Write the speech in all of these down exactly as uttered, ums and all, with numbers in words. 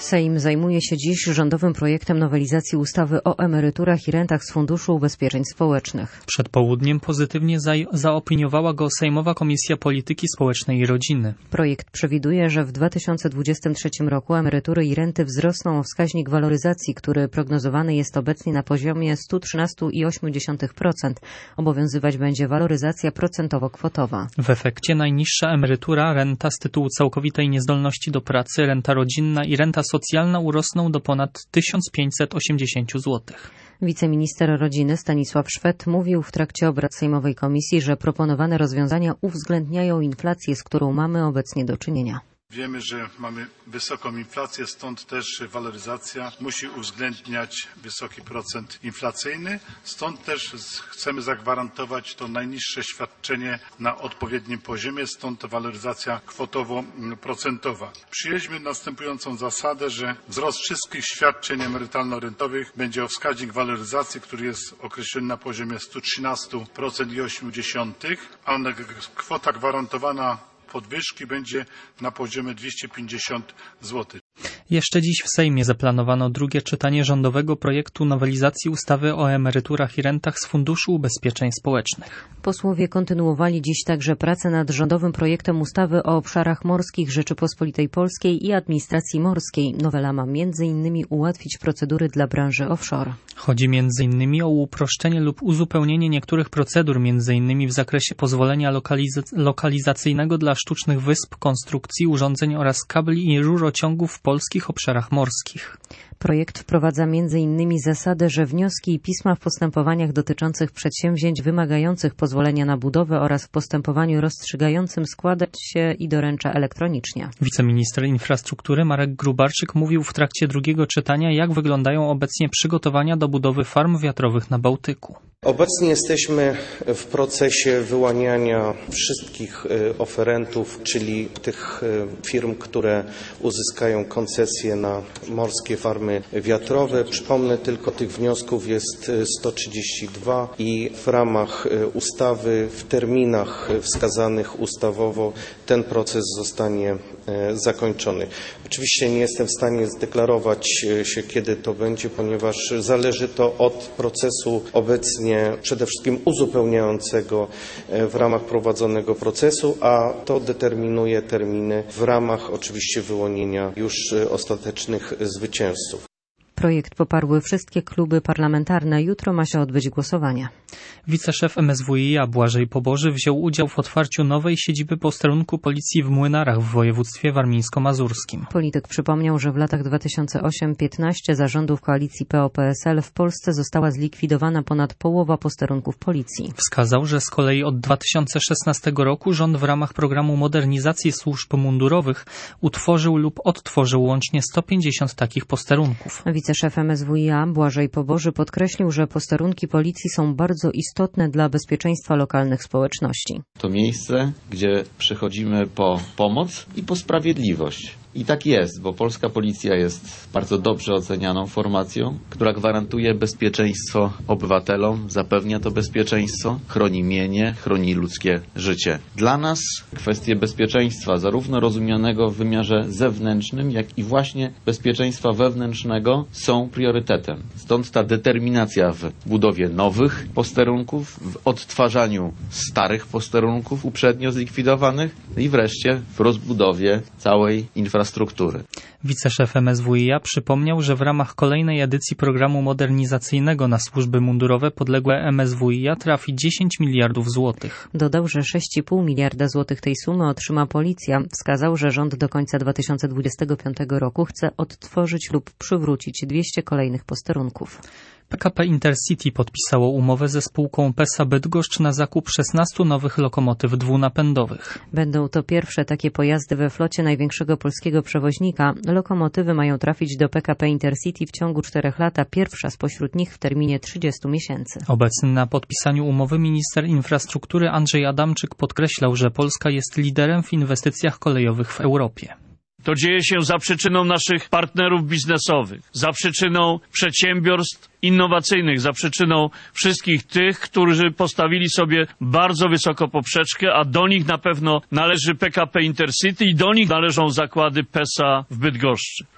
Sejm zajmuje się dziś rządowym projektem nowelizacji ustawy o emeryturach i rentach z Funduszu Ubezpieczeń Społecznych. Przed południem pozytywnie za- zaopiniowała go Sejmowa Komisja Polityki Społecznej i Rodziny. Projekt przewiduje, że w dwa tysiące dwudziestym trzecim roku emerytury i renty wzrosną o wskaźnik waloryzacji, który prognozowany jest obecnie na poziomie sto trzynaście przecinek osiem procent. Obowiązywać będzie waloryzacja procentowo-kwotowa. W efekcie najniższa emerytura, renta z tytułu całkowitej niezdolności do pracy, renta rodzinna i renta socjalna urosną do ponad tysiąc pięćset osiemdziesiąt złotych. Wiceminister rodziny Stanisław Szwed mówił w trakcie obrad Sejmowej Komisji, że proponowane rozwiązania uwzględniają inflację, z którą mamy obecnie do czynienia. Wiemy, że mamy wysoką inflację, stąd też waloryzacja musi uwzględniać wysoki procent inflacyjny, stąd też chcemy zagwarantować to najniższe świadczenie na odpowiednim poziomie, stąd waloryzacja kwotowo-procentowa. Przyjęliśmy następującą zasadę, że wzrost wszystkich świadczeń emerytalno-rentowych będzie o wskaźnik waloryzacji, który jest określony na poziomie sto trzynaście przecinek osiem procent, a kwota gwarantowana podwyżki będzie na poziomie dwieście pięćdziesiąt złotych. Jeszcze dziś w Sejmie zaplanowano drugie czytanie rządowego projektu nowelizacji ustawy o emeryturach i rentach z Funduszu Ubezpieczeń Społecznych. Posłowie kontynuowali dziś także pracę nad rządowym projektem ustawy o obszarach morskich Rzeczypospolitej Polskiej i administracji morskiej. Nowela ma między innymi ułatwić procedury dla branży offshore. Chodzi między innymi o uproszczenie lub uzupełnienie niektórych procedur, między innymi w zakresie pozwolenia lokaliz- lokalizacyjnego dla sztucznych wysp, konstrukcji, urządzeń oraz kabli i rurociągów w polskich obszarach morskich. Projekt wprowadza między innymi zasadę, że wnioski i pisma w postępowaniach dotyczących przedsięwzięć wymagających pozwolenia na budowę oraz w postępowaniu rozstrzygającym składać się i doręcza elektronicznie. Wiceminister infrastruktury Marek Grubarczyk mówił w trakcie drugiego czytania, jak wyglądają obecnie przygotowania do budowy farm wiatrowych na Bałtyku. Obecnie jesteśmy w procesie wyłaniania wszystkich oferentów, czyli tych firm, które uzyskają koncesje na morskie farmy wiatrowe. Przypomnę tylko, tych wniosków jest sto trzydzieści dwa i w ramach ustawy, w terminach wskazanych ustawowo ten proces zostanie zakończony. Oczywiście nie jestem w stanie zdeklarować się, kiedy to będzie, ponieważ zależy to od procesu obecnie przede wszystkim uzupełniającego w ramach prowadzonego procesu, a to determinuje terminy w ramach oczywiście wyłonienia już ostatecznych zwycięzców. Projekt poparły wszystkie kluby parlamentarne. Jutro ma się odbyć głosowanie. Wiceszef M S W i a Błażej Poboży wziął udział w otwarciu nowej siedziby posterunku policji w Młynarach w województwie warmińsko-mazurskim. Polityk przypomniał, że w latach dwa tysiące ósmym do dwa tysiące piętnastego za rządów koalicji P O P S L w Polsce została zlikwidowana ponad połowa posterunków policji. Wskazał, że z kolei od dwa tysiące szesnastego roku rząd w ramach programu modernizacji służb mundurowych utworzył lub odtworzył łącznie sto pięćdziesiąt takich posterunków. Wiceszef M S W i a Błażej Poboży podkreślił, że posterunki policji są bardzo istotne dla bezpieczeństwa lokalnych społeczności. To miejsce, gdzie przychodzimy po pomoc i po sprawiedliwość. I tak jest, bo polska policja jest bardzo dobrze ocenianą formacją, która gwarantuje bezpieczeństwo obywatelom, zapewnia to bezpieczeństwo, chroni mienie, chroni ludzkie życie. Dla nas kwestie bezpieczeństwa, zarówno rozumianego w wymiarze zewnętrznym, jak i właśnie bezpieczeństwa wewnętrznego są priorytetem. Stąd ta determinacja w budowie nowych posterunków, w odtwarzaniu starych posterunków uprzednio zlikwidowanych i wreszcie w rozbudowie całej infrastruktury. Struktury. Wiceszef M S W i a przypomniał, że w ramach kolejnej edycji programu modernizacyjnego na służby mundurowe podległe M S W i a trafi dziesięć miliardów złotych. Dodał, że sześć i pół miliarda złotych tej sumy otrzyma policja. Wskazał, że rząd do końca dwa tysiące dwudziestego piątego roku chce odtworzyć lub przywrócić dwieście kolejnych posterunków. P K P Intercity podpisało umowę ze spółką Pesa Bydgoszcz na zakup szesnastu nowych lokomotyw dwunapędowych. Będą to pierwsze takie pojazdy we flocie największego polskiego przewoźnika. Lokomotywy mają trafić do P K P Intercity w ciągu czterech lat, a pierwsza spośród nich w terminie trzydziestu miesięcy. Obecny na podpisaniu umowy minister infrastruktury Andrzej Adamczyk podkreślał, że Polska jest liderem w inwestycjach kolejowych w Europie. To dzieje się za przyczyną naszych partnerów biznesowych, za przyczyną przedsiębiorstw innowacyjnych, za przyczyną wszystkich tych, którzy postawili sobie bardzo wysoko poprzeczkę, a do nich na pewno należy P K P Intercity i do nich należą zakłady Pesa w Bydgoszczy.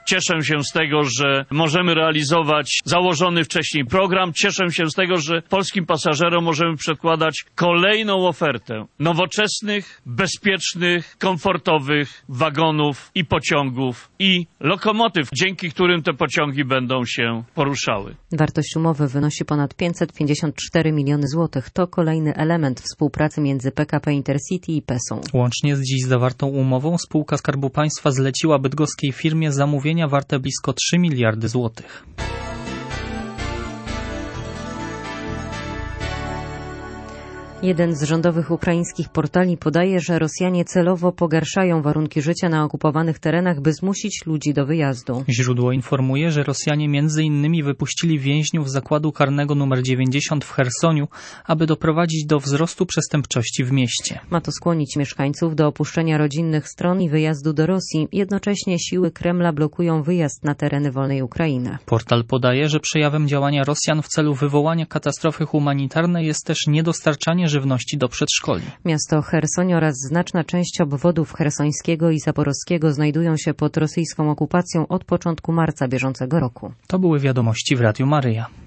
Cieszę się z tego, że możemy realizować założony wcześniej program. Cieszę się z tego, że polskim pasażerom możemy przedkładać kolejną ofertę nowoczesnych, bezpiecznych, komfortowych wagonów i pociągów i lokomotyw, dzięki którym te pociągi będą się poruszały. Wartość umowy wynosi ponad pięćset pięćdziesiąt cztery miliony złotych. To kolejny element współpracy między P K P Intercity i Pesą. Łącznie z dziś zawartą umową spółka Skarbu Państwa zleciła bydgoskiej firmie zamówienia warte blisko trzy miliardy złotych. Jeden z rządowych ukraińskich portali podaje, że Rosjanie celowo pogarszają warunki życia na okupowanych terenach, by zmusić ludzi do wyjazdu. Źródło informuje, że Rosjanie między innymi wypuścili więźniów zakładu karnego numer dziewięćdziesiąt w Chersoniu, aby doprowadzić do wzrostu przestępczości w mieście. Ma to skłonić mieszkańców do opuszczenia rodzinnych stron i wyjazdu do Rosji. Jednocześnie siły Kremla blokują wyjazd na tereny wolnej Ukrainy. Portal podaje, że przejawem działania Rosjan w celu wywołania katastrofy humanitarnej jest też niedostarczanie żywności do przedszkoli. Miasto Cherson oraz znaczna część obwodów chersońskiego i zaporowskiego znajdują się pod rosyjską okupacją od początku marca bieżącego roku. To były wiadomości w Radiu Maryja.